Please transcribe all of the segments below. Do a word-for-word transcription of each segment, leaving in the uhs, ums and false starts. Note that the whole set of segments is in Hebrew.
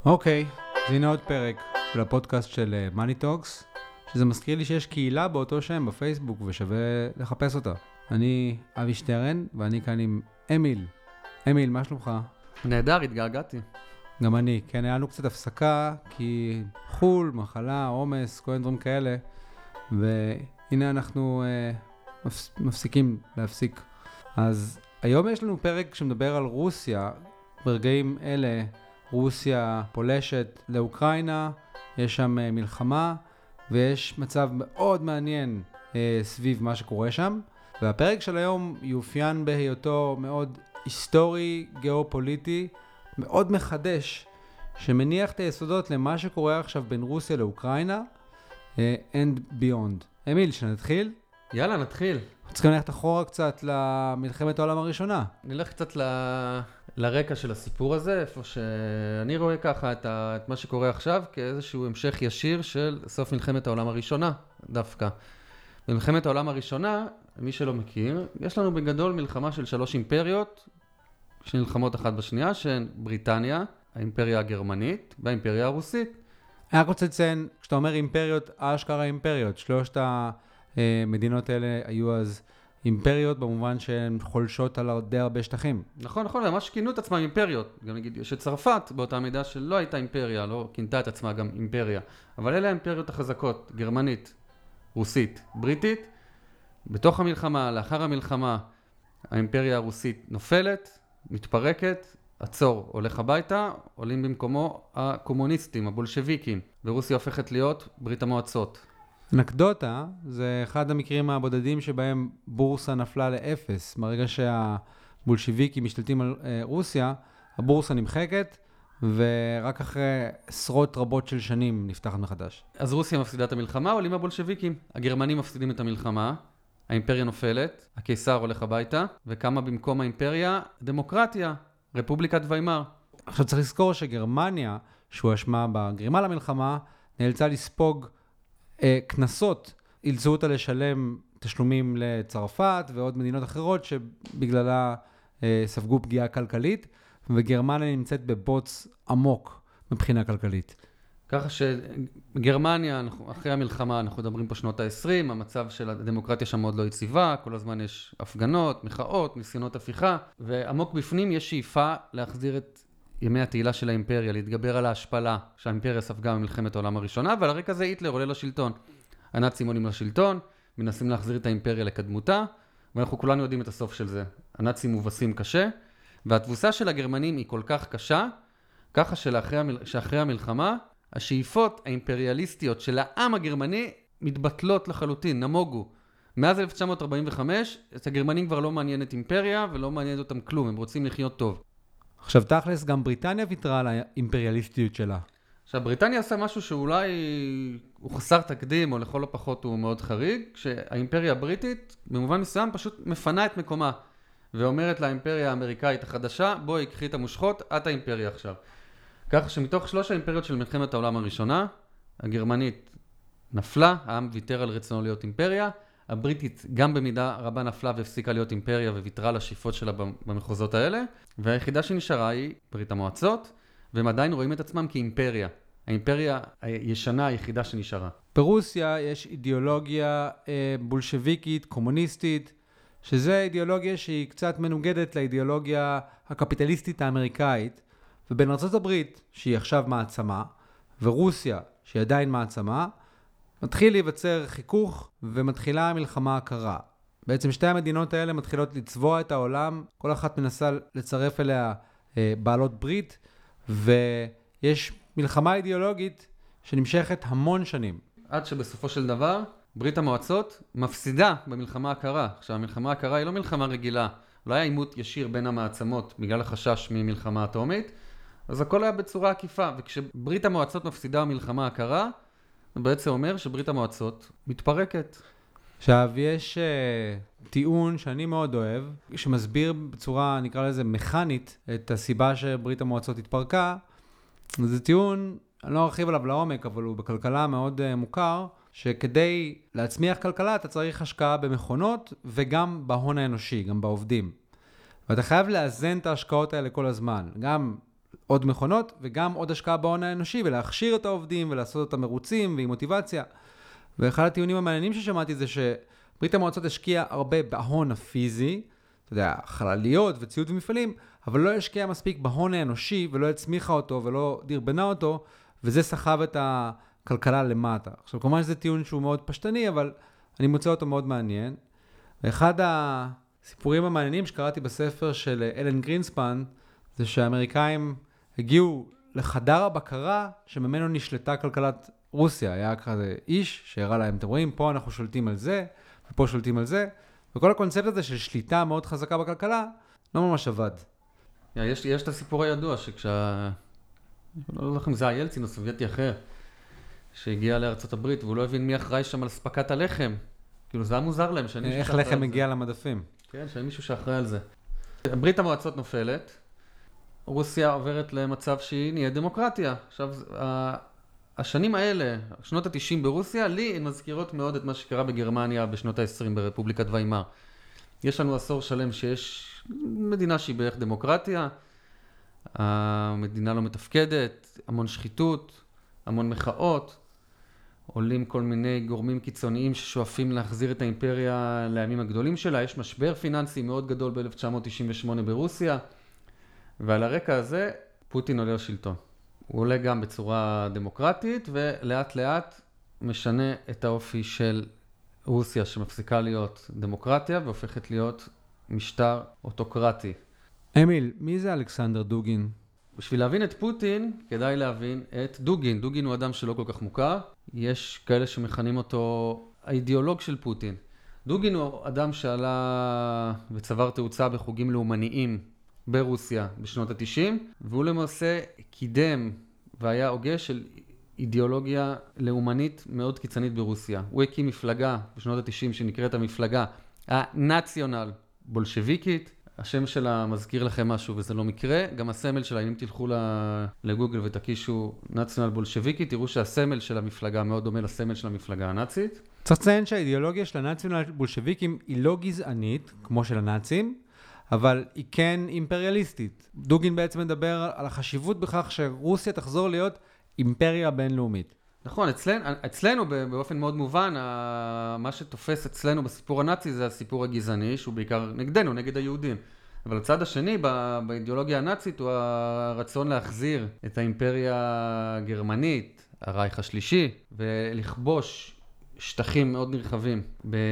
אוקיי, אז הנה עוד פרק של הפודקאסט של Money Talks, שזה מזכיר לי שיש קהילה באותו שם בפייסבוק ושווה לחפש אותה. אני אבי שטרן ואני כאן עם אמיל. אמיל, מה שלומך? נהדר, התגעגעתי. גם אני, כן, היה לנו קצת הפסקה, כי חול, מחלה, עומס, כל מיני דברים כאלה, והנה אנחנו אה, מפס, מפסיקים להפסיק. אז היום יש לנו פרק שמדבר על רוסיה, ברגעים אלה, רוסיה פולשת לאוקראינה, יש שם אה, מלחמה, ויש מצב מאוד מעניין אה, סביב מה שקורה שם, והפרק של היום יאופיין בהיותו מאוד היסטורי, גיאופוליטי, מאוד מחדש, שמניח את היסודות למה שקורה עכשיו בין רוסיה לאוקראינה, uh, and beyond. אמיל, שנתחיל? יאללה, נתחיל. צריכים ללכת אחורה קצת למלחמת העולם הראשונה. נלך קצת ל... לרקע של הסיפור הזה, איפה שאני רואה ככה את, ה... את מה שקורה עכשיו, כאיזשהו המשך ישיר של סוף מלחמת העולם הראשונה, דווקא. במלחמת העולם הראשונה, מי שלא מכיר, יש לנו בגדול מלחמה של שלוש אימפריות, שנלחמות אחת בשנייה, שהן בריטניה, האימפריה הגרמנית והאימפריה הרוסית. אני רק רוצה לציין, כשאתה אומר אימפריות, אשכרה אימפריות, שלושת המדינות האלה היו אז אימפריות, במובן שהן חולשות על די הרבה שטחים. נכון, נכון, ממש כינו את עצמם אימפריות. גם נגיד, יש את צרפת באותה מידה שלא הייתה אימפריה, לא כינתה את עצמה גם אימפריה. אבל אלה האימפריות החזקות, גרמנית, רוסית, בריטית. בתוך המלחמה, לאחר המלחמה, האימפריה הרוסית נופלת, מתפרקת, הצור הולך הביתה, עולים במקומו הקומוניסטים, הבולשביקים, ורוסיה הופכת להיות ברית המועצות. אנקדוטה, זה אחד המקרים הבודדים שבהם בורסה נפלה לאפס. ברגע שהבולשביקים משתלטים על אה, רוסיה, הבורסה נמחקת, ורק אחרי עשרות רבות של שנים נפתחת מחדש. אז רוסיה מפסידה את המלחמה, עולים הבולשביקים. הגרמנים מפסידים את המלחמה, האימפריה נופלת, הקיסר הולך הביתה, וכמה במקום האימפריה, דמוקרטיה, רפובליקת ויימאר. עכשיו צריך לזכור שגרמניה, שהוא אשמה בגרימה למלחמה, נאלצה לספוג אה, כנסות, אילצו אותה לשלם תשלומים לצרפת ועוד מדינות אחרות שבגללה אה, ספגו פגיעה כלכלית, וגרמניה נמצאת בבוץ עמוק מבחינה כלכלית. ככה שגרמניה, אחרי המלחמה, אנחנו מדברים פה שנות ה-עשרים, המצב של הדמוקרטיה שם עוד לא יציבה, כל הזמן יש הפגנות, מחאות, ניסיונות הפיכה, ועמוק בפנים יש שאיפה להחזיר את ימי התהילה של האימפריה, להתגבר על ההשפלה שהאימפריה ספגה במלחמת העולם הראשונה, ועל הרקע הזה היטלר עולה לשלטון. הנאצים עולים לשלטון, מנסים להחזיר את האימפריה לקדמותה, ואנחנו כולנו יודעים את הסוף של זה. הנאצים מובסים קשה, והתבוסה של הגרמנים היא כל כך קשה, ככה שאחרי המלחמה, השאיפות האימפריאליסטיות של העם הגרמני מתבטלות לחלוטין, נמוגו. מאז אלף תשע מאות ארבעים וחמש, את הגרמנים כבר לא מעניינת אימפריה ולא מעניינת אותם כלום, הם רוצים לחיות טוב. עכשיו תכלס, גם בריטניה ויתרה על האימפריאליסטיות שלה. עכשיו, בריטניה עשה משהו שאולי הוא חסר תקדים, או לכל הפחות הוא מאוד חריג, שהאימפריה הבריטית במובן מסוים פשוט מפנה את מקומה, ואומרת לאימפריה האמריקאית החדשה, בואי, קחי את המושכות, את האימפריה עכשיו. כך שמתוך שלוש האימפריות של מלחמת העולם הראשונה, הגרמנית נפלה, העם ויתר על רצונו להיות אימפריה, הבריטית גם במידה רבה נפלה והפסיקה להיות אימפריה וויתרה לשאיפות שלה במחוזות האלה, והיחידה שנשארה היא ברית המועצות, והם עדיין רואים את עצמם כאימפריה. האימפריה הישנה היחידה שנשארה. ברוסיה יש אידיאולוגיה אה, בולשביקית, קומוניסטית, שזה אידיאולוגיה שהיא קצת מנוגדת לאידיאולוגיה הקפיטליסטית האמריקאית, ובין ארצות הברית, שהיא עכשיו מעצמה, ורוסיה, שהיא עדיין מעצמה, מתחיל להיווצר חיכוך ומתחילה המלחמה הקרה. בעצם שתי המדינות האלה מתחילות לצבוע את העולם, כל אחת מנסה לצרף אליה אה, בעלות ברית, ויש מלחמה אידיאולוגית שנמשכת המון שנים. עד שבסופו של דבר, ברית המועצות מפסידה במלחמה הקרה. עכשיו, המלחמה הקרה היא לא מלחמה רגילה, לא היה עימות ישיר בין המעצמות בגלל החשש ממלחמה אטומית, אז הכל היה בצורה עקיפה, וכשברית המועצות מפסידה במלחמה הקרה, זה בעצם אומר שברית המועצות מתפרקת. עכשיו, יש uh, טיעון שאני מאוד אוהב, שמסביר בצורה, נקרא לזה, מכנית, את הסיבה שברית המועצות התפרקה. זה טיעון, אני לא ארחיב עליו לעומק, אבל הוא בכלכלה מאוד uh, מוכר, שכדי להצמיח כלכלה אתה צריך השקעה במכונות, וגם בהון האנושי, גם בעובדים. ואתה חייב לאזן את ההשקעות האלה כל הזמן. גם עוד מכונות, וגם עוד השקעה בהון האנושי, ולהכשיר את העובדים, ולעשות אותם מרוצים, ועם מוטיבציה. ואחד הטיעונים המעניינים ששמעתי זה שברית המועצות השקיעה הרבה בהון הפיזי, אתה יודע, חלליות וציוד ומפעלים, אבל לא השקיעה מספיק בהון האנושי, ולא הצמיחה אותו, ולא דרבנה אותו, וזה סחב את הכלכלה למטה. עכשיו, כמובן שזה טיעון שהוא מאוד פשטני, אבל אני מוצא אותו מאוד מעניין. ואחד הסיפורים המעניינים שקראתי בספר של אלן גרינספן, זה שהאמריקאים הגיעו לחדר הבקרה שממנו נשלטה כלכלת רוסיה. היה כזה איש שהראה להם, אתם רואים, פה אנחנו שולטים על זה, ופה שולטים על זה, וכל הקונספט הזה של שליטה מאוד חזקה בכלכלה, לא ממש עבד. יש, יש את הסיפור הידוע שכשה... לא יודע לכם, זה הילצין או סובייטי אחר, שהגיע לארצות הברית, והוא לא הבין מי אחראי שם על ספקת הלחם. כאילו, זה היה מוזר להם. איך לחם מגיע למדפים? כן, שאין מישהו שאחראי על זה. ברית המועצות נופלת, רוסיה עוברת למצב שהיא נהיה דמוקרטיה. עכשיו, השנים האלה, שנות ה-תשעים ברוסיה, לי הן מזכירות מאוד את מה שקרה בגרמניה בשנות ה-עשרים ברפובליקת ויימאר. יש לנו עשור שלם שיש מדינה שהיא בערך דמוקרטיה, המדינה לא מתפקדת, המון שחיתות, המון מחאות, עולים כל מיני גורמים קיצוניים ששואפים להחזיר את האימפריה לימים הגדולים שלה. יש משבר פיננסי מאוד גדול ב-אלף תשע מאות תשעים ושמונה ברוסיה, ועל הרקע הזה פוטין עולה לשלטון. הוא עולה גם בצורה דמוקרטית, ולאט לאט משנה את האופי של רוסיה שמפסיקה להיות דמוקרטיה והופכת להיות משטר אוטוקרטי. אמיל, מי זה אלכסנדר דוגין? בשביל להבין את פוטין, כדאי להבין את דוגין. דוגין הוא אדם שלא כל כך מוכר. יש כאלה שמכנים אותו האידיאולוג של פוטין. דוגין הוא אדם שעלה וצבר תאוצה בחוגים לאומניים ברוסיה בשנות ה-תשעים, והוא למעשה קידם והיה הוגה של אידיאולוגיה לאומנית מאוד קיצונית ברוסיה. הוא הקים מפלגה בשנות ה-תשעים שנקראת המפלגה הנאציונל בולשביקית. השם שלה מזכיר לכם משהו וזה לא מקרה. גם הסמל שלה, אם תלכו לגוגל ותקישו נאציונל בולשביקית, תראו שהסמל של המפלגה מאוד דומה לסמל של המפלגה הנאצית. צריך לציין שהאידיאולוגיה של הנאציונל בולשביקים היא לא גזענית, כמו של הנאצים, אבל היא כן אימפריאליסטית. דוגין בעצם מדבר על החשיבות בכך שרוסיה תחזור להיות אימפריה בינלאומית. נכון, אצלנו, אצלנו באופן מאוד מובן, מה שתופס אצלנו בסיפור הנאצי זה הסיפור הגזעני, שהוא בעיקר נגדנו, נגד היהודים. אבל הצד השני באידיאולוגיה הנאצית הוא הרצון להחזיר את האימפריה הגרמנית, הרייך השלישי, ולכבוש שטחים מאוד נרחבים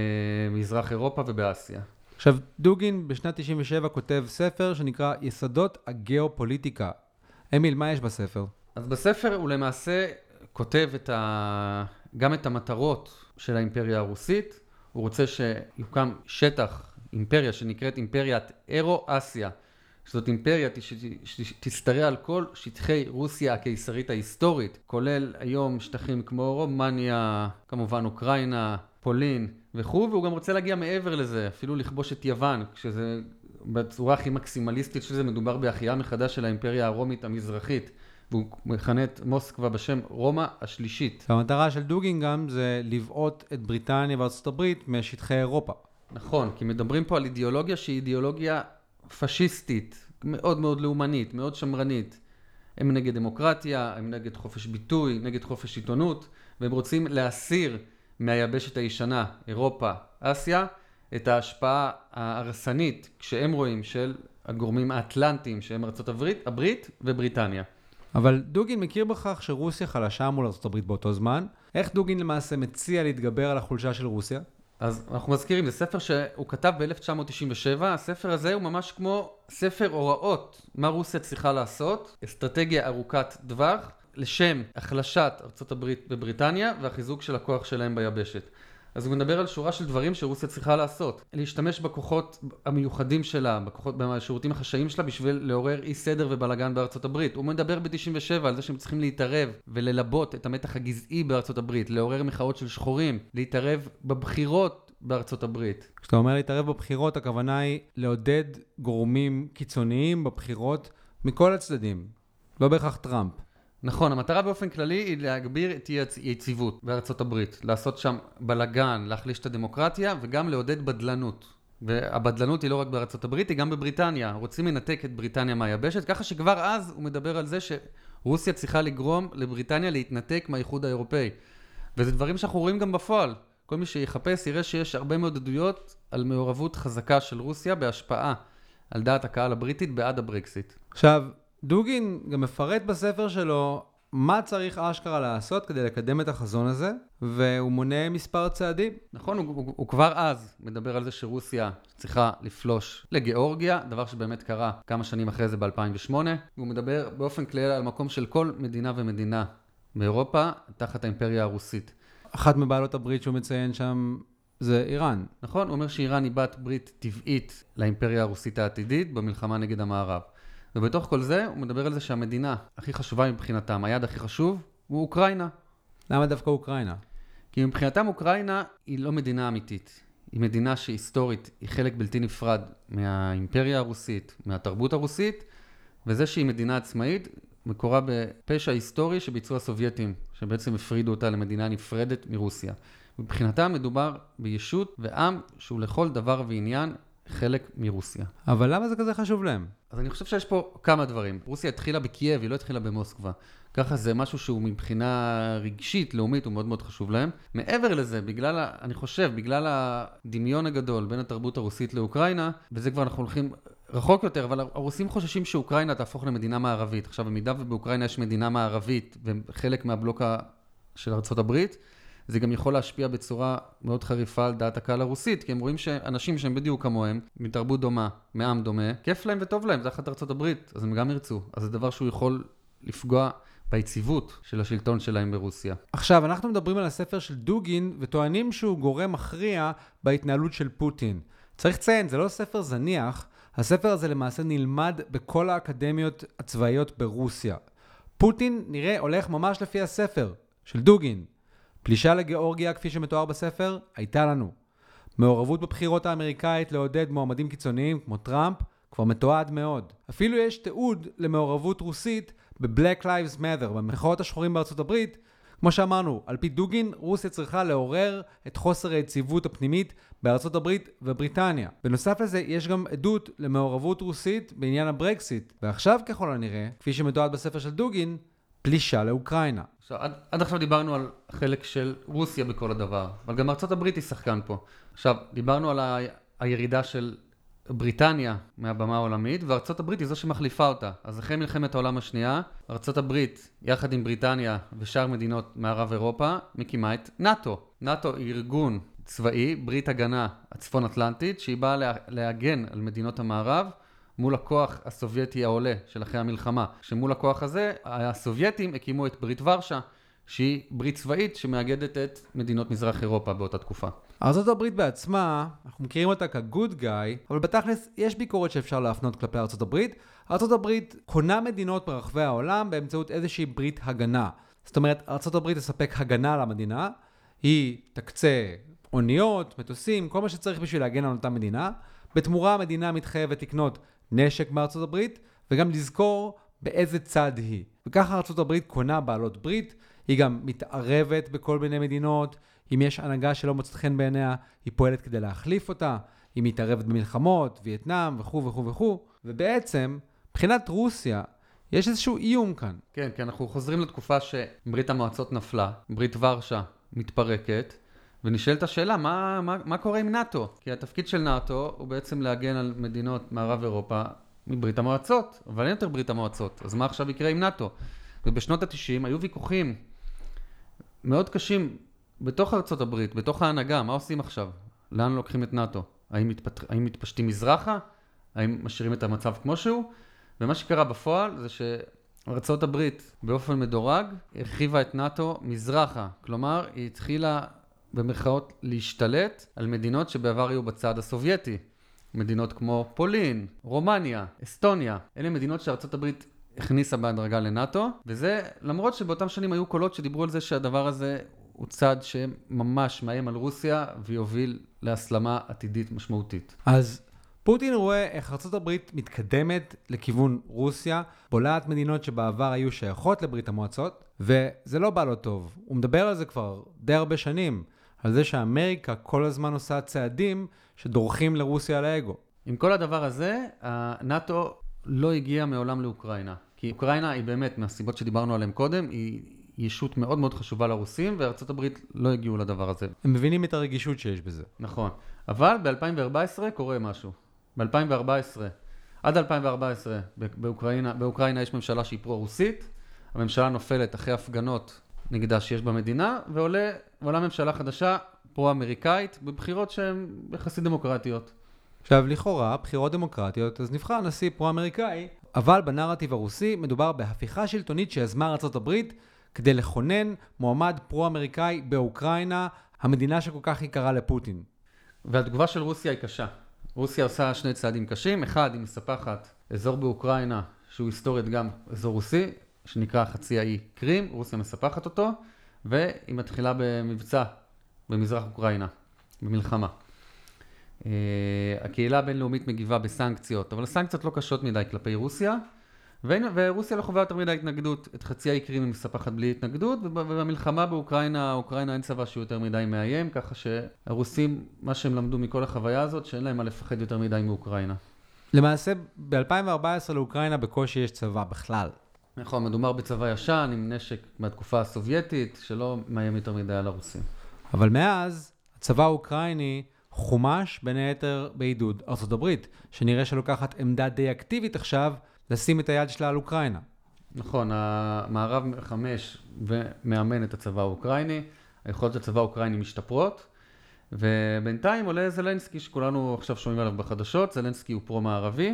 במזרח אירופה ובאסיה. עכשיו, דוגין בשנת תשעים ושבע כותב ספר שנקרא יסודות הגיאופוליטיקה. אמיל, מה יש בספר? אז בספר הוא למעשה כותב את ה... גם את המטרות של האימפריה הרוסית. הוא רוצה שיוקם שטח, אימפריה שנקראת אימפריית אירו-אסיה, שזאת אימפריה שתשתרע על כל שטחי רוסיה הקיסרית ההיסטורית, כולל היום שטחים כמו רומניה, כמובן אוקראינה, פולין וכו', והוא גם רוצה להגיע מעבר לזה, אפילו לכבוש את יוון, כשזה בצורה הכי מקסימליסטית שזה מדובר בהחייאה מחדש של האימפריה הרומית המזרחית, והוא מכנה את מוסקבה בשם רומא השלישית. המטרה של דוגין גם זה לבעוט את בריטניה וארצות הברית משטחי אירופה. נכון, כי מדברים פה על אידיאולוגיה שהיא אידיאולוגיה פשיסטית, מאוד מאוד לאומנית, מאוד שמרנית. הם נגד דמוקרטיה, הם נגד חופש ביטוי, נגד חופש עיתונות, והם רוצים להסיר מהיבשת הישנה, אירופה, אסיה, את ההשפעה ההרסנית, כשהם רואים, של הגורמים האטלנטיים, שהם ארצות הברית, הברית ובריטניה. אבל דוגין מכיר בכך שרוסיה חלשה מול ארצות הברית באותו זמן. איך דוגין למעשה מציע להתגבר על החולשה של רוסיה? אז אנחנו מזכירים, זה ספר שהוא כתב ב-אלף תשע מאות תשעים ושבע, הספר הזה הוא ממש כמו ספר הוראות, מה רוסיה צריכה לעשות, אסטרטגיה ארוכת טווח, לשם החלשת ארצות הברית בבריטניה והחיזוק של הכוח שלהם ביבשת. אז הוא מדבר על שורה של דברים שרוסיה צריכה לעשות. להשתמש בכוחות המיוחדים שלה, בכוחות, בשירותים החשאיים שלה, בשביל לעורר אי סדר ובלגן בארצות הברית. הוא מדבר ב-תשעים ושבע על זה שהם צריכים להתערב וללבות את המתח הגזעי בארצות הברית, לעורר מחאות של שחורים, להתערב בבחירות בארצות הברית. כשאתה אומר להתערב בבחירות, הכוונה היא לעודד גורמים קיצוניים בבחירות מכל הצדדים, לא בהכרח טראמפ. נכון, המטרה באופן כללי היא להגביר את היציבות בארצות הברית, לעשות שם בלגן, להחליש את הדמוקרטיה וגם לעודד בדלנות. והבדלנות היא לא רק בארצות הברית, היא גם בבריטניה. רוצים לנתק את בריטניה מהיבשת, ככה שכבר אז הוא מדבר על זה שרוסיה צריכה לגרום לבריטניה להתנתק מהאיחוד האירופאי. וזה דברים שאנחנו רואים גם בפועל. כל מי שיחפש יראה שיש הרבה מאוד עדויות על מעורבות חזקה של רוסיה בהשפעה על דעת הקהל הבריטית בעד הברקסיט. עכשיו, דוגין גם מפרט בספר שלו מה צריך אשכרה לעשות כדי לקדם את החזון הזה, והוא מונה מספר צעדים. נכון, הוא, הוא, הוא כבר אז מדבר על זה שרוסיה צריכה לפלוש לגיאורגיה, דבר שבאמת קרה כמה שנים אחרי זה ב-אלפיים ושמונה. הוא מדבר באופן כללי על מקום של כל מדינה ומדינה באירופה תחת האימפריה הרוסית. אחת מבעלות הברית שהוא מציין שם זה איראן. נכון, הוא אומר שאיראן היא בת ברית טבעית לאימפריה הרוסית העתידית במלחמה נגד המערב. ובתוך כל זה הוא מדבר על זה שהמדינה הכי חשובה מבחינתם, היעד הכי חשוב, הוא אוקראינה. למה דווקא אוקראינה? כי מבחינתם אוקראינה היא לא מדינה אמיתית. היא מדינה שהיסטורית היא חלק בלתי נפרד מהאימפריה הרוסית, מהתרבות הרוסית, וזה שהיא מדינה עצמאית מקורה בפשע היסטורי שביצעו הסובייטים, שבעצם הפרידו אותה למדינה נפרדת מרוסיה. מבחינתם מדובר בישות ועם שהוא לכל דבר ועניין חלק מרוסיה. אבל למה זה כזה חשוב להם? אז אני חושב שיש פה כמה דברים. רוסיה התחילה בקייב, היא לא התחילה במוסקבה. ככה זה משהו שהוא מבחינה רגשית, לאומית, הוא מאוד מאוד חשוב להם. מעבר לזה, בגלל, אני חושב, בגלל הדמיון הגדול בין התרבות הרוסית לאוקראינה, וזה כבר אנחנו הולכים רחוק יותר, אבל הרוסים חוששים שאוקראינה תהפוך למדינה מערבית. עכשיו, במידה ובאוקראינה יש מדינה מערבית, וחלק מהבלוק של ארצות הברית, זה גם יכול להשפיע בצורה מאוד חריפה על דעת הקהל הרוסית, כי הם רואים שאנשים שהם בדיוק כמוהם, מתרבות דומה, מעם דומה, כיף להם וטוב להם, זה אחת ארצות הברית, אז הם גם ירצו. אז זה דבר שהוא יכול לפגוע ביציבות של השלטון שלהם ברוסיה. עכשיו, אנחנו מדברים על הספר של דוגין, וטוענים שהוא גורם מכריע בהתנהלות של פוטין. צריך לציין, זה לא ספר זניח, הספר הזה למעשה נלמד בכל האקדמיות הצבאיות ברוסיה. פוטין נראה הולך ממש לפי הספר של דוגין. פלישה לגיאורגיה, כפי שמתואר בספר, הייתה לנו. מעורבות בבחירות האמריקאית לעודד מועמדים קיצוניים כמו טראמפ, כבר מתועד מאוד. אפילו יש תיעוד למעורבות רוסית ב-Black Lives Matter, במחאות השחורים בארצות הברית. כמו שאמרנו, על פי דוגין, רוסיה צריכה לעורר את חוסר היציבות הפנימית בארצות הברית ובריטניה. בנוסף לזה, יש גם עדות למעורבות רוסית בעניין הברקסיט. ועכשיו, ככל הנראה, כפי שמתועד בספר של דוגין, פלישה לאוקראינה. עכשיו, עד, עד עכשיו דיברנו על חלק של רוסיה בכל הדבר, אבל גם ארצות הברית היא שחקן פה. עכשיו, דיברנו על ה, הירידה של בריטניה מהבמה העולמית, וארצות הברית היא זו שמחליפה אותה. אז אחרי מלחמת העולם השנייה, ארצות הברית, יחד עם בריטניה ושאר מדינות מערב אירופה, מקימה את נאטו. נאטו היא ארגון צבאי, ברית הגנה הצפון אטלנטית, שהיא באה לה, להגן על מדינות המערב, מול הכוח הסובייטי העולה של אחרי המלחמה. שמול הכוח הזה, הסובייטים הקימו את ברית ורשה, שהיא ברית צבאית שמאגדת את מדינות מזרח אירופה באותה תקופה. ארצות הברית בעצמה, אנחנו מכירים אותה כ-good guy, אבל בתכלס יש ביקורת שאפשר להפנות כלפי ארצות הברית. ארצות הברית קונה מדינות ברחבי העולם באמצעות איזושהי ברית הגנה. זאת אומרת, ארצות הברית תספק הגנה למדינה, היא תקצה אוניות, מטוסים, כל מה שצריך בשביל להגן על אותה מדינה. בתמורה המדינה מתחייבת לקנות נשק בארצות הברית, וגם לזכור באיזה צד היא. וככה ארצות הברית קונה בעלות ברית, היא גם מתערבת בכל מיני מדינות, אם יש הנהגה שלא מוצאת חן בעיניה, היא פועלת כדי להחליף אותה, היא מתערבת במלחמות, וייטנאם וכו' וכו' וכו', ובעצם, מבחינת רוסיה, יש איזשהו איום כאן. כן, כי אנחנו חוזרים לתקופה שברית המועצות נפלה, ברית ורשה מתפרקת, ונשאלת השאלה, מה, מה, מה קורה עם נאטו? כי התפקיד של נאטו הוא בעצם להגן על מדינות מערב אירופה מברית המועצות, אבל אין יותר ברית המועצות, אז מה עכשיו יקרה עם נאטו? ובשנות ה-תשעים היו ויכוחים מאוד קשים בתוך ארצות הברית, בתוך ההנהגה, מה עושים עכשיו? לאן לוקחים את נאטו? האם, מתפת... האם מתפשטים מזרחה? האם משאירים את המצב כמו שהוא? ומה שקרה בפועל זה שארצות הברית באופן מדורג הרחיבה את נאטו מזרחה, כלומר היא התחילה במרכאות להשתלט על מדינות שבעבר היו בצד הסובייטי. מדינות כמו פולין, רומניה, אסטוניה. אלה מדינות שארצות הברית הכניסה בהדרגה לנאטו, וזה למרות שבאותם שנים היו קולות שדיברו על זה שהדבר הזה הוא צעד שממש מאיים על רוסיה ויוביל להסלמה עתידית משמעותית. אז פוטין רואה איך ארצות הברית מתקדמת לכיוון רוסיה, בולעת מדינות שבעבר היו שייכות לברית המועצות, וזה לא בא לו טוב. הוא מדבר על זה כבר די הרבה שנים. על זה שאמריקה כל הזמן עושה צעדים שדורכים לרוסיה על האגו. עם כל הדבר הזה, הנאטו לא הגיע מעולם לאוקראינה. כי אוקראינה היא באמת, מהסיבות שדיברנו עליהן קודם, היא ישות מאוד מאוד חשובה לרוסים, וארצות הברית לא הגיעו לדבר הזה. הם מבינים את הרגישות שיש בזה. נכון. אבל ב-אלפיים וארבע עשרה קורה משהו. ב-אלפיים וארבע עשרה, עד אלפיים וארבע עשרה, באוקראינה, באוקראינה יש ממשלה שהיא פרו-רוסית, הממשלה נופלת אחרי הפגנות נגדה שיש במדינה, ועולה, ועולה ממשלה חדשה, פרו-אמריקאית, בבחירות שהן יחסית דמוקרטיות. עכשיו, לכאורה, בחירות דמוקרטיות, אז נבחר נשיא פרו-אמריקאי, אבל בנרטיב הרוסי מדובר בהפיכה שלטונית שיזמה ארצות הברית כדי לכונן מועמד פרו-אמריקאי באוקראינה, המדינה שכל כך יקרה לפוטין. והתגובה של רוסיה היא קשה. רוסיה עושה שני צעדים קשים. אחד, היא מספחת אזור באוקראינה, שהוא היסטורית גם אזור רוסי, שנקרא חצי האי קרים, רוסיה מספחת אותו, והיא מתחילה במבצע במזרח אוקראינה, במלחמה. הקהילה הבינלאומית מגיבה בסנקציות, אבל הסנקציות לא קשות מדי כלפי רוסיה, ורוסיה לא חווה יותר מדי התנגדות. את חצי האי קרים היא מספחת בלי התנגדות, ובמלחמה באוקראינה, אוקראינה אין צבא שהוא יותר מדי מאיים, ככה שהרוסים, מה שהם למדו מכל החוויה הזאת, שאין להם מה לפחד יותר מדי מאוקראינה. למעשה, ב-אלפיים וארבע עשרה לאוקראינה בקושי יש צבא בכלל. נכון, מדובר בצבא ישן, עם נשק מהתקופה הסובייטית, שלא מאיים יותר מדי על הרוסים. אבל מאז, הצבא האוקראיני חומש בין היתר בעידוד ארצות הברית, שנראה שלוקחת עמדה די אקטיבית עכשיו, לשים את היד שלה על אוקראינה. נכון, המערב חמש ומאמן את הצבא האוקראיני, היכולות הצבא האוקראיני משתפרות, ובינתיים עולה זלנסקי, שכולנו עכשיו שומעים עליו בחדשות, זלנסקי הוא פרו-מערבי,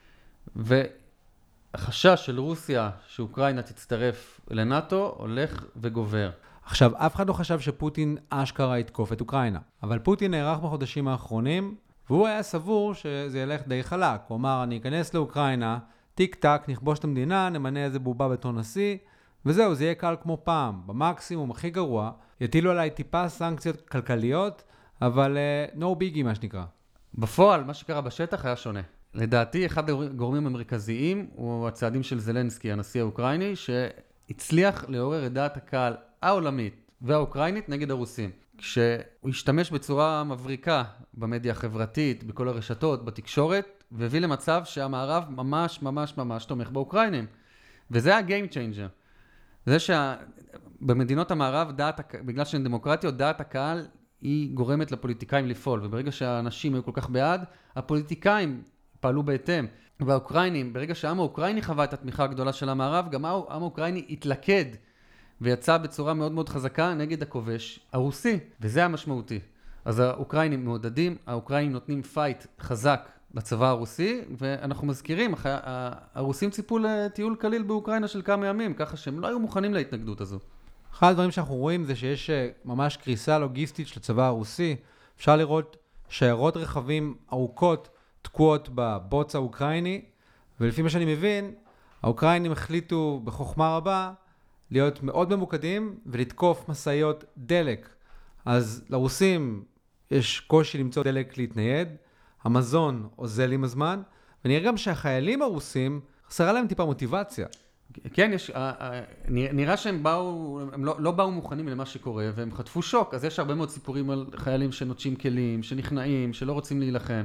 והחשש של רוסיה שאוקראינה תצטרף לנאטו הולך וגובר. עכשיו, אף אחד לא חשב שפוטין אשכרה יתקוף את אוקראינה, אבל פוטין נערך בחודשים האחרונים, והוא היה סבור שזה ילך די חלק. הוא אמר, אני אכנס לאוקראינה, טיק טק, נכבוש את המדינה, נמנה איזה בובה בתור נשיא, וזהו, זה יהיה קל כמו פעם. במקסימום, הכי גרוע, יטילו עליי טיפה סנקציות כלכליות, אבל uh, no biggie, מה שנקרא. בפועל, מה שקרה בשטח היה שונה. לדעתי, אחד הגורמים המרכזיים הוא הצעדים של זלנסקי, הנשיא האוקראיני, שהצליח לעורר את דעת הקהל העולמית והאוקראינית נגד הרוסים. כשהוא השתמש בצורה מבריקה במדיה החברתית, בכל הרשתות, בתקשורת, והביא למצב שהמערב ממש ממש ממש תומך באוקראינים. וזה ה-game changer. זה שבמדינות המערב, דעת, בגלל שהן דמוקרטיות, דעת הקהל היא גורמת לפוליטיקאים לפעול. וברגע שהאנשים היו כל כך בעד, הפוליטיקאים פעלו בהתאם. והאוקראינים, ברגע שהעם האוקראיני חווה את התמיכה הגדולה של המערב, גם העם האוקראיני התלכד ויצא בצורה מאוד מאוד חזקה נגד הכובש הרוסי, וזה המשמעותי. אז האוקראינים מעודדים, האוקראינים נותנים פייט חזק לצבא הרוסי, ואנחנו מזכירים, הרוסים ציפו לטיול קליל באוקראינה של כמה ימים, ככה שהם לא היו מוכנים להתנגדות הזו. אחד הדברים שאנחנו רואים זה שיש ממש קריסה לוגיסטית של הצבא הרוסי. אפשר לראות שיירות רכבים ארוכות תקועות בבוץ האוקראיני, ולפי מה שאני מבין, האוקראינים החליטו בחוכמה רבה להיות מאוד ממוקדים ולתקוף מסעיות דלק. אז לרוסים יש קושי למצוא דלק להתנייד, המזון עוזל עם הזמן, ונראה גם שהחיילים הרוסים חסרה להם טיפה מוטיבציה. כן, יש, נראה שהם באו, הם לא, לא באו מוכנים למה שקורה, והם חטפו שוק. אז יש הרבה מאוד סיפורים על חיילים שנוטשים כלים, שנכנעים, שלא רוצים להילחם.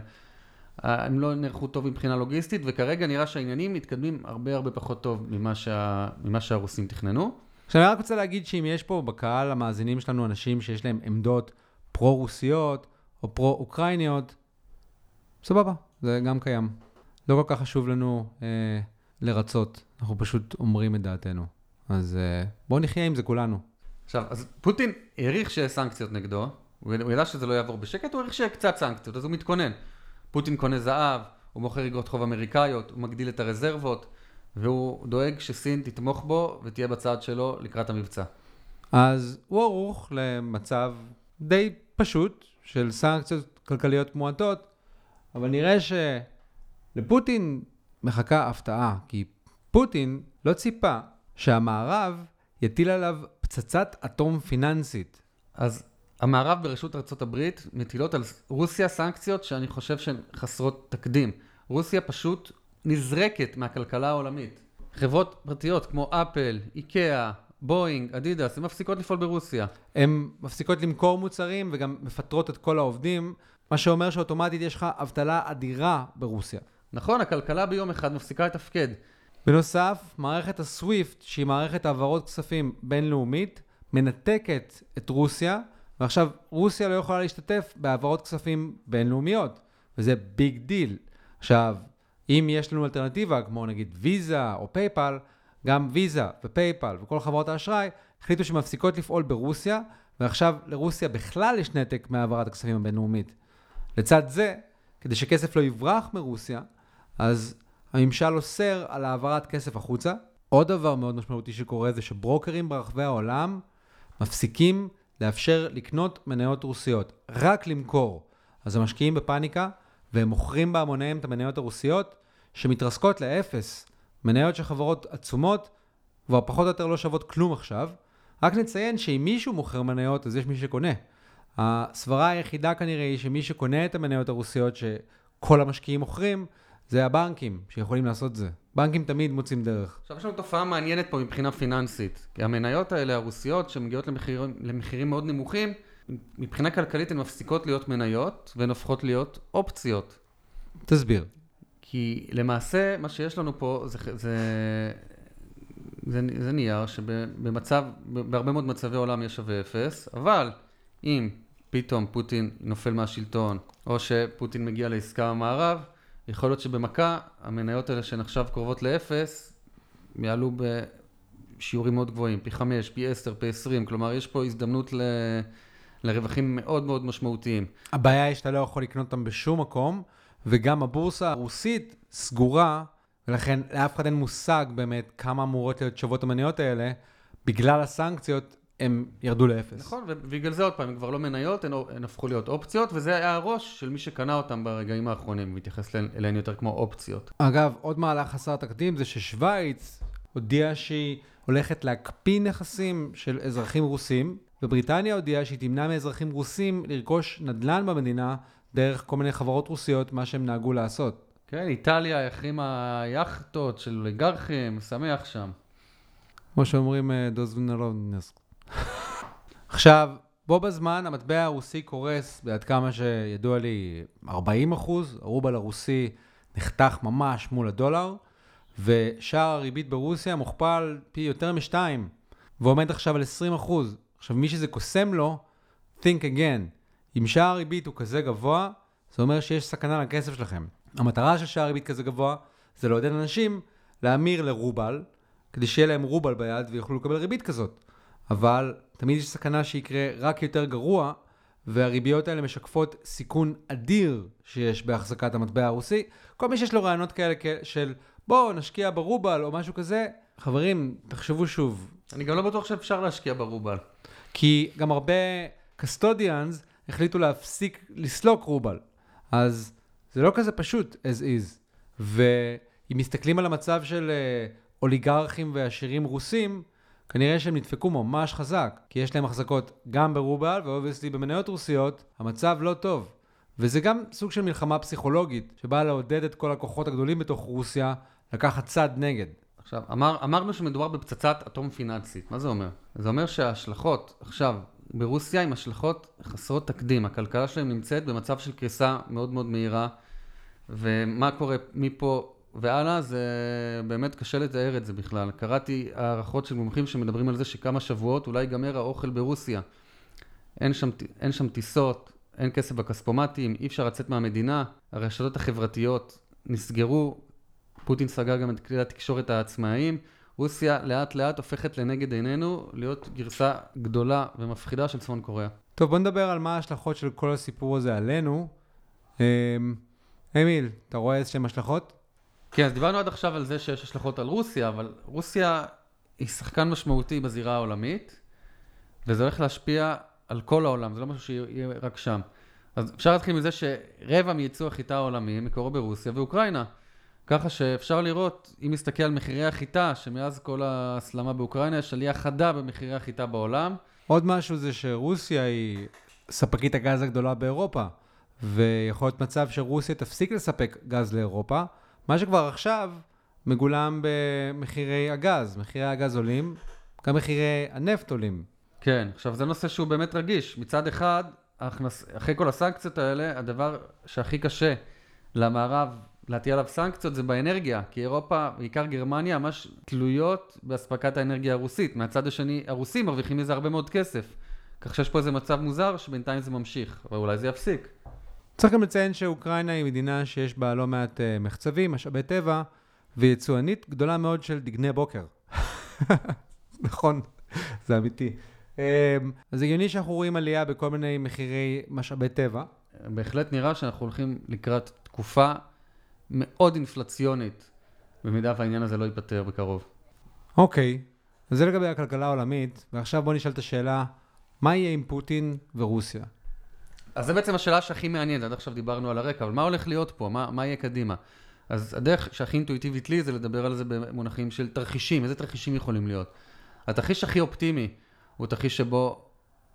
הם לא נערכו טוב מבחינה לוגיסטית, וכרגע נראה שהעניינים מתקדמים הרבה הרבה פחות טוב ממה, שה, ממה שהרוסים תכננו. עכשיו אני רק רוצה להגיד שאם יש פה בקהל המאזינים שלנו אנשים שיש להם עמדות פרו-רוסיות או פרו-אוקראיניות, סבבה, זה גם קיים. לא כל כך חשוב לנו אה, לרצות, אנחנו פשוט אומרים את דעתנו. אז אה, בואו נחיה עם זה כולנו. עכשיו, אז פוטין העריך שיש סנקציות נגדו, הוא ידע שזה לא יעבור בשקט, הוא העריך שיש קצת סנקציות, אז הוא מתכונן. פוטין קונה זהב, הוא מוכר אגרות חוב אמריקאיות, הוא מגדיל את הרזרבות, והוא דואג שסין תתמוך בו ותהיה בצד שלו לקראת המבצע. אז הוא ערוך למצב די פשוט של סנקציות כלכליות מועטות, אבל נראה שלפוטין מחכה הפתעה, כי פוטין לא ציפה שהמערב יטיל עליו פצצת אטום פיננסית. אז המערב ברשות ארצות הברית מטילות על רוסיה סנקציות שאני חושב שהן חסרות תקדים. רוסיה פשוט נזרקת מהכלכלה העולמית. חברות פרטיות כמו אפל, איקאה, בואינג, אדידס, הן מפסיקות לפעול ברוסיה. הן מפסיקות למכור מוצרים וגם מפטרות את כל העובדים, מה שאומר שאוטומטית יש לך אבטלה אדירה ברוסיה. נכון, הכלכלה ביום אחד מפסיקה לתפקד. בנוסף, מערכת הסוויפט, שהיא מערכת העברות כספים בינלאומית, מנתקת את רוסיה, ועכשיו רוסיה לא יכולה להשתתף בהעברות כספים בינלאומיות, וזה ביג דיל. עכשיו, אם יש לנו אלטרנטיבה, כמו נגיד ויזה או פייפל, גם ויזה ופייפל וכל חברות האשראי, החליטו שמפסיקות לפעול ברוסיה, ועכשיו לרוסיה בכלל יש נתק מהעברת הכספים הבינלאומית. לצד זה, כדי שכסף לא יברח מרוסיה, אז הממשל אוסר על העברת כסף החוצה. עוד דבר מאוד משמעותי שקורה זה שברוקרים ברחבי העולם מפסיקים לאפשר לקנות מניות רוסיות, רק למכור. אז הם משקיעים בפאניקה, והם מוכרים בהמוניהם את המניות הרוסיות, שמתרסקות לאפס. מניות של חברות עצומות, כבר פחות או יותר לא שוות כלום עכשיו. רק נציין שאם מישהו מוכר מניות, אז יש מי שקונה. הסברה היחידה כנראה היא שמי שקונה את המניות הרוסיות שכל המשקיעים מוכרים, זה הבנקים שיכולים לעשות זה. בנקים תמיד מוצאים דרך. עכשיו יש לנו תופעה מעניינת פה מבחינה פיננסית. כי המניות האלה, הרוסיות, שמגיעות למחיר, למחירים מאוד נמוכים, מבחינה כלכלית הן מפסיקות להיות מניות, והן הופכות להיות אופציות. תסביר. כי למעשה מה שיש לנו פה זה, זה, זה, זה נייר שבמצב, בהרבה מאוד מצבי עולם יש שווה אפס, אבל אם פתאום פוטין נופל מהשלטון, או שפוטין מגיע לעסקה במערב, יכול להיות שבמכה המניות האלה שנחשב קרובות לאפס, יעלו בשיעורים מאוד גבוהים, פי חמש, פי עשר, פי עשרים, כלומר יש פה הזדמנות ל... לרווחים מאוד מאוד משמעותיים. הבעיה היא שאתה לא יכול לקנות אותם בשום מקום, וגם הבורסה הרוסית סגורה, ולכן לאף אחד אין מושג באמת כמה אמורות להיות שוות המניות האלה, בגלל הסנקציות הם ירדו לאפס. נכון, ובגלל זה עוד פעם, הם כבר לא מניות, הן, הן הפכו להיות אופציות, וזה היה הראש של מי שקנה אותם ברגעים האחרונים, מתייחס אליהן יותר כמו אופציות. אגב, עוד מהלך חסר תקדים זה ששוויץ הודיעה שהיא הולכת להקפיא נכסים של אזרחים רוסים, ובריטניה הודיעה שהיא תמנע מאזרחים רוסים לרכוש נדל"ן במדינה, דרך כל מיני חברות רוסיות, מה שהם נהגו לעשות. כן, איטליה החרימה יאכטות של אוליגרכים, שמח שם. כמו שאומרים, דוזבנלונס. עכשיו, בו בזמן המטבע הרוסי קורס, בעד כמה שידוע לי ארבעים אחוז, הרובל הרוסי נחתך ממש מול הדולר, ושער הריבית ברוסיה מוכפל פי יותר משתיים, ועומד עכשיו על עשרים אחוז. עכשיו, מי שזה קוסם לו, think again. אם שער הריבית הוא כזה גבוה, זה אומר שיש סכנה לכסף שלכם. המטרה של שער הריבית כזה גבוה, זה לעודד אנשים להמיר לרובל, כדי שיהיה להם רובל ביד ויוכלו לקבל ריבית כזאת. אבל תמיד יש סכנה שיקרה רק יותר גרוע, והריביות האלה משקפות סיכון אדיר שיש בהחזקת המטבע הרוסי. כל מי שיש לו רעיונות כאלה של בואו נשקיע ברובל או משהו כזה, חברים, תחשבו שוב. אני גם לא בטוח שאפשר להשקיע ברובל. כי גם הרבה custodians החליטו להפסיק לסלוק רובל. אז זה לא כזה פשוט as is. ואם מסתכלים על המצב של אוליגרכים ועשירים רוסים, כנראה שהם נדפקו ממש חזק, כי יש להם החזקות גם ברובל, ואובייסלי במניות רוסיות, המצב לא טוב. וזה גם סוג של מלחמה פסיכולוגית, שבאה לעודד את כל הכוחות הגדולים בתוך רוסיה, לקחת צד נגד. עכשיו, אמר, אמרנו שמדובר בפצצת אטום פיננסית. מה זה אומר? זה אומר שההשלכות עכשיו ברוסיה עם השלכות חסרות תקדים. הכלכלה שלהם נמצאת במצב של קריסה מאוד מאוד מהירה, ומה קורה מפה והלאה, זה באמת קשה לתאר את זה בכלל. קראתי הערכות של מומחים שמדברים על זה שכמה שבועות אולי ייגמר האוכל ברוסיה. אין שם, אין שם טיסות, אין כסף בכספומטים, אי אפשר לצאת מהמדינה, הרשתות החברתיות נסגרו, פוטין סגר גם את כלי התקשורת העצמאיים, רוסיה לאט לאט הופכת לנגד עינינו להיות גרסה גדולה ומפחידה של צפון קוריאה. טוב, בוא נדבר על מה ההשלכות של כל הסיפור הזה עלינו. אמיל, אתה רואה איזשהם השלכות? כן, אז דיברנו עד עכשיו על זה שיש השלכות על רוסיה, אבל רוסיה היא שחקן משמעותי בזירה העולמית, וזה הולך להשפיע על כל העולם, זה לא משהו שיהיה רק שם. אז אפשר להתחיל מזה שרבע מייצוא החיטה העולמי מקורו ברוסיה ואוקראינה. ככה שאפשר לראות, אם נסתכל על מחירי החיטה, שמאז כל הסלמה באוקראינה, יש עלייה חדה במחירי החיטה בעולם. עוד משהו זה שרוסיה היא ספקית הגז הגדולה באירופה, ויכול להיות מצב שרוסיה תפסיק לספק גז לאירופה, מה שכבר עכשיו מגולם במחירי הגז. מחירי הגז עולים, גם מחירי הנפט עולים. כן, עכשיו זה נושא שהוא באמת רגיש. מצד אחד, ההכנס... אחרי כל הסנקציות האלה, הדבר שהכי קשה למערב להטיל עליו סנקציות זה באנרגיה, כי אירופה, בעיקר גרמניה, ממש תלויות באספקת האנרגיה הרוסית. מהצד השני, הרוסים מרוויחים מזה הרבה מאוד כסף. כך שיש פה איזה מצב מוזר שבינתיים זה ממשיך, אבל אולי זה יפסיק. צריך גם לציין שאוקראינה היא מדינה שיש בה לא מעט uh, מחצבים, משאבי טבע, ויצואנית גדולה מאוד של דגני בוקר. נכון, זה אמיתי. Um, אז הגיוני שאנחנו רואים עלייה בכל מיני מחירי משאבי טבע. בהחלט נראה שאנחנו הולכים לקראת תקופה מאוד אינפלציונית, במידה והעניין הזה לא ייפטר בקרוב. אוקיי, אז זה לגבי הכלכלה העולמית, ועכשיו בוא נשאל את השאלה, מה יהיה עם פוטין ורוסיה? אז זה בעצם השאלה שהכי מעניינת, עד עכשיו דיברנו על הרקע, אבל מה הולך להיות פה? מה, מה יהיה קדימה? אז הדרך שהכי אינטואיטיבית לי זה לדבר על זה במונחים של תרחישים, איזה תרחישים יכולים להיות? התרחיש הכי אופטימי הוא תרחיש שבו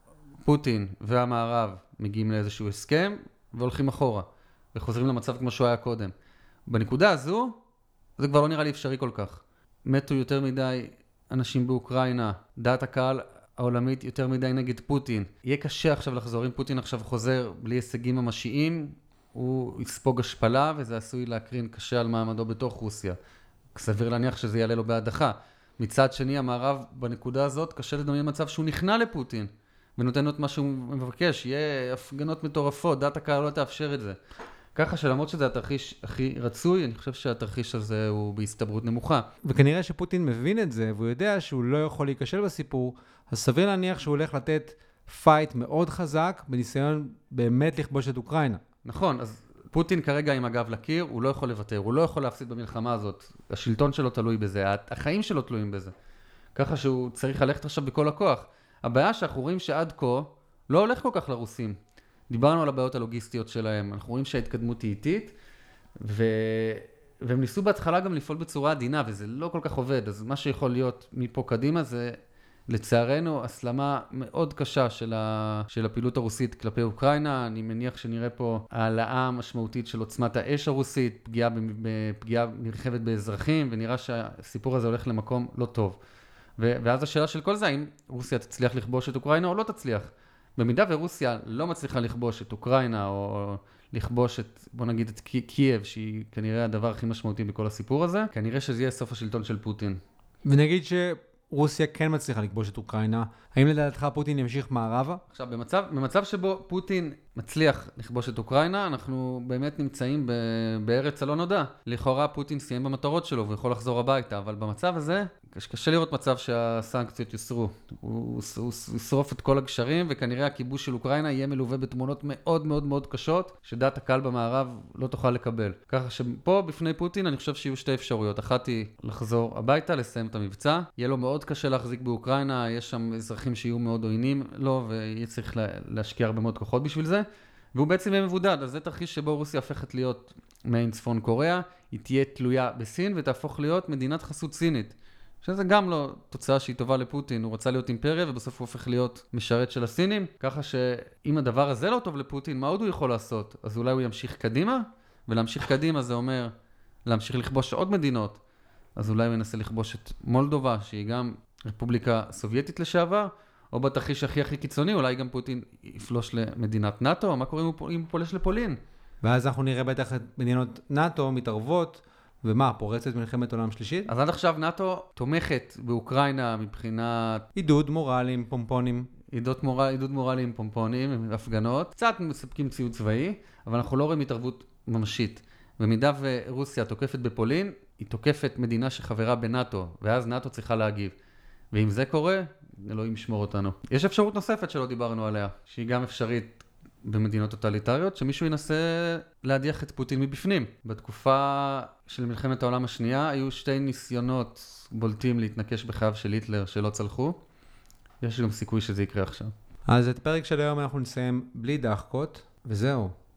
פוטין והמערב מגיעים לאיזשהו הסכם והולכים אחורה, וחוזרים למצב כמו שהוא היה קודם. בנקודה הזו, זה כבר לא נראה לי אפשרי כל כך. מתו יותר מדי אנשים באוקראינה, דעת הקהל העולמית יותר מדי נגד פוטין. יהיה קשה עכשיו לחזור, אם פוטין עכשיו חוזר בלי הישגים ממשיים, הוא יספוג השפלה, וזה עשוי להקרין קשה על מעמדו בתוך רוסיה. סביר להניח שזה יעלה לו בהדחה. מצד שני, המערב בנקודה הזאת קשה לדמיין מצב שהוא נכנע לפוטין, ונותן לו את מה שהוא מבקש. יהיה הפגנות מטורפות, דעת הקהל לא תאפשר את זה. ככה שלמרות שזה התרחיש הכי רצוי, אני חושב שהתרחיש הזה הוא בהסתברות נמוכה. וכנראה שפוטין מבין את זה, והוא יודע שהוא לא יכול להיכשל בסיפור, אז סביר להניח שהוא הולך לתת פייט מאוד חזק, בניסיון באמת לכבוש את אוקראינה. נכון, אז פוטין כרגע עם הגב לקיר, הוא לא יכול לוותר, הוא לא יכול להפסיד במלחמה הזאת. השלטון שלו תלוי בזה, החיים שלו תלויים בזה. ככה שהוא צריך ללכת עכשיו בכל הכוח. הבעיה שאנחנו רואים שעד כה לא הולך כל כך לרוסים. דיברנו על הבעיות הלוגיסטיות שלהם, אנחנו רואים שההתקדמות היא איטית, ו... והם ניסו בהתחלה גם לפעול בצורה עדינה, וזה לא כל כך עובד. אז מה שיכול להיות מפה קדימה זה, לצערנו, הסלמה מאוד קשה של, ה... של הפעילות הרוסית כלפי אוקראינה. אני מניח שנראה פה העלאה משמעותית של עוצמת האש הרוסית, פגיעה, פגיעה נרחבת באזרחים, ונראה שהסיפור הזה הולך למקום לא טוב. ו... ואז השאלה של כל זה, האם רוסיה תצליח לכבוש את אוקראינה או לא תצליח? במידה ורוסיה לא מצליחה לכבוש את אוקראינה, או לכבוש את, בוא נגיד, את קייב, שהיא כנראה הדבר הכי משמעותי בכל הסיפור הזה, כנראה שזה יהיה סוף השלטון של פוטין. ונגיד שרוסיה כן מצליחה לכבוש את אוקראינה, האם לדעתך פוטין ימשיך מערבה? עכשיו, במצב, במצב שבו פוטין מצליח לכבוש את אוקראינה, אנחנו באמת נמצאים ב, בארץ הלא נודע. לכאורה פוטין סיים במטרות שלו ויכול לחזור הביתה, אבל במצב הזה, קשה לראות מצב שהסנקציות יוסרו. הוא, הוא ישרוף את כל הגשרים, וכנראה הכיבוש של אוקראינה יהיה מלווה בתמונות מאוד מאוד מאוד קשות, שדעת הקהל במערב לא תוכל לקבל. ככה שפה בפני פוטין אני חושב שיהיו שתי אפשרויות. אחת היא לחזור הביתה, לסיים את המבצע. יהיה לו מאוד קשה להחזיק באוקראינה, יש שם אזרחים שיהיו מאוד עוינים לו, ויהיה צריך להשקיע הרבה מאוד כוחות בשביל זה. והוא בעצם יהיה מבודד, אז זה תרחיש שבו רוסיה הופכת להיות מעין צפון קוריאה, היא תהיה תלויה בסין ותהפוך להיות מדינת חסות סינית. שזה גם לא תוצאה שהיא טובה לפוטין, הוא רצה להיות אימפריה ובסוף הוא הופך להיות משרת של הסינים, ככה שאם הדבר הזה לא טוב לפוטין, מה עוד הוא יכול לעשות? אז אולי הוא ימשיך קדימה, ולהמשיך קדימה זה אומר להמשיך לכבוש עוד מדינות, אז אולי הוא ינסה לכבוש את מולדובה, שהיא גם רפובליקה סובייטית לשעבר, או בתרחיש הכי הכי קיצוני, אולי גם פוטין יפלוש למדינת נאטו, מה קורה אם הוא פולש לפולין? ואז אנחנו נראה בטח את מדינות נאטו מתערבות, ומה, פורצת מלחמת עולם שלישית? אז עד עכשיו נאטו תומכת באוקראינה מבחינת עידוד מורלים, פומפונים. עידוד מורל, עידוד מורלים, פומפונים, הפגנות. קצת מספקים ציוד צבאי, אבל אנחנו לא רואים התערבות ממשית. במידה ורוסיה תוקפת בפולין, היא תוקפת מדינה שחברה בנאטו, ואז נאטו צריכה להגיב. ואם זה קורה, אלוהים ישמור אותנו. יש אפשרות נוספת שלא דיברנו עליה, שהיא גם אפשרית במדינות טוטליטריות, שמישהו ינסה להדיח את פוטין מבפנים. בתקופה של מלחמת העולם השנייה, היו שתי ניסיונות בולטים להתנקש בחייו של היטלר שלא צלחו. יש גם סיכוי שזה יקרה עכשיו. אז את הפרק של היום אנחנו נסיים בלי דחקות, וזהו.